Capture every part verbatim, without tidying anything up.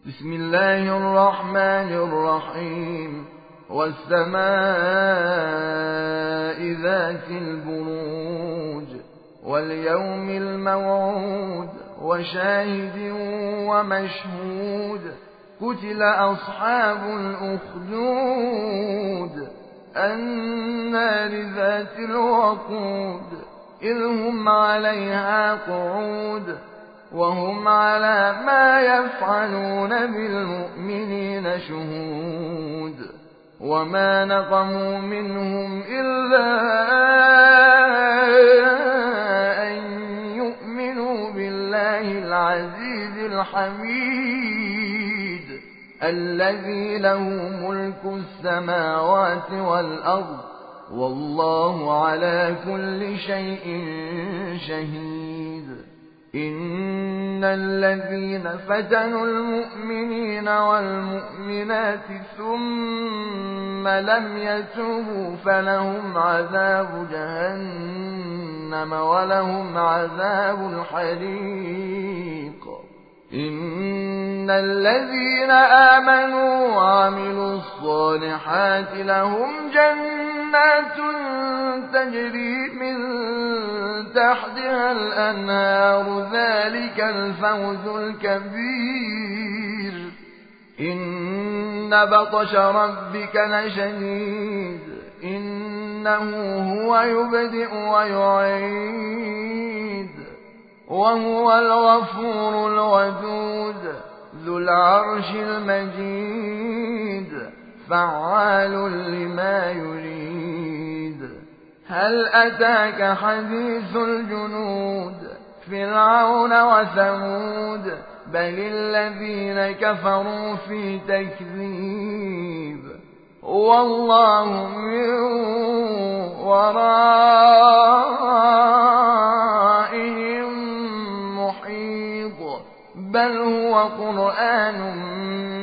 بسم الله الرحمن الرحيم والسماء ذات البروج واليوم الموعود وشاهد ومشهود قتل أصحاب الأخدود النار ذات الوقود إذ هم عليها قعود وهم على ما يفعلون بالمؤمنين شهود وما نقموا منهم إلا أن يؤمنوا بالله العزيز الحميد الذي له ملك السماوات والأرض والله على كل شيء شهيد. إن الذين فتنوا المؤمنين والمؤمنات ثم لم يتوبوا فلهم عذاب جهنم ولهم عذاب الحريق. إن الذين آمنوا وعملوا الصالحات لهم جنات تجري من تحتها الأنهار ذلك الفوز الكبير. إن بطش ربك لشديد إنه هو يبدئ ويعيد وهو الغفور الودود ذو العرش المجيد فعال لما يريد. هل أتاك حديث الجنود فرعون وثمود بل الذين كفروا في تكذيب والله من ورائهم محيط بل هو قرآن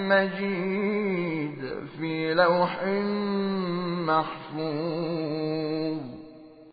مجيد في لوح محفوظ.